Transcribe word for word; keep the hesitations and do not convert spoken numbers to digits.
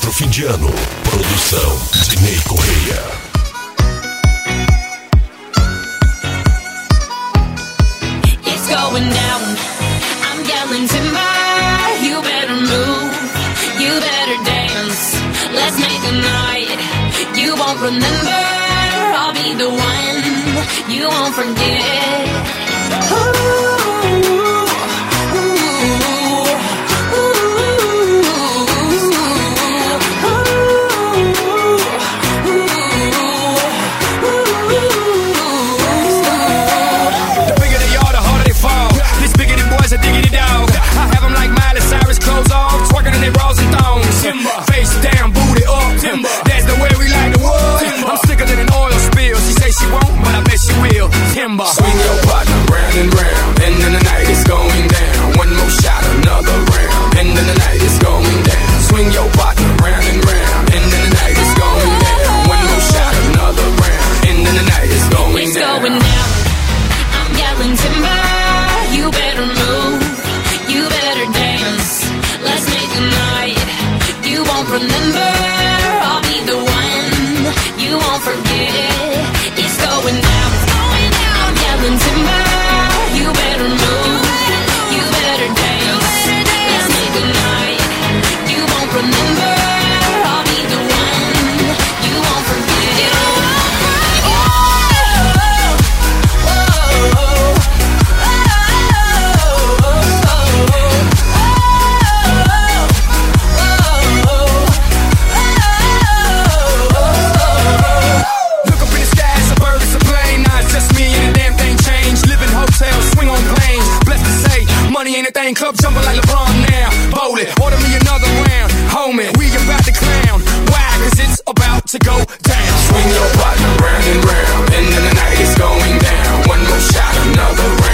pro fim de ano. Produção Dinei Correia. It's going down, I'm yelling timber. You better move, you better dance. Let's make a night you won't remember. I'll be the one you won't forget. Ooh. Face down, booty up, timber. That's the way we like the wood. Timber. I'm sicker than an oil spill. She say she won't, but I bet she will. Timber. Swing your partner round and round, and then the night is going down. One more shot, another round, and then the night is going down. Swing your partner round and round, and then the night is going down. One more shot, another round, and then the night is going it's down. It's going down. I'm yelling timber. You better move. You better dance. Let's make a night you won't remember. I'll be the one you won't forget. It's going down, it's going down. I'm yelling timber. You better move, you better dance. Let's make a night you won't remember. I'll be the one you won't forget. Oh, oh, oh, oh. Money ain't a thing, club jumping like LeBron now. Bowl it, order me another round. Homie, we about to clown. Why? Cause it's about to go down. Swing your partner round and round, and then the night is going down. One more shot, another round.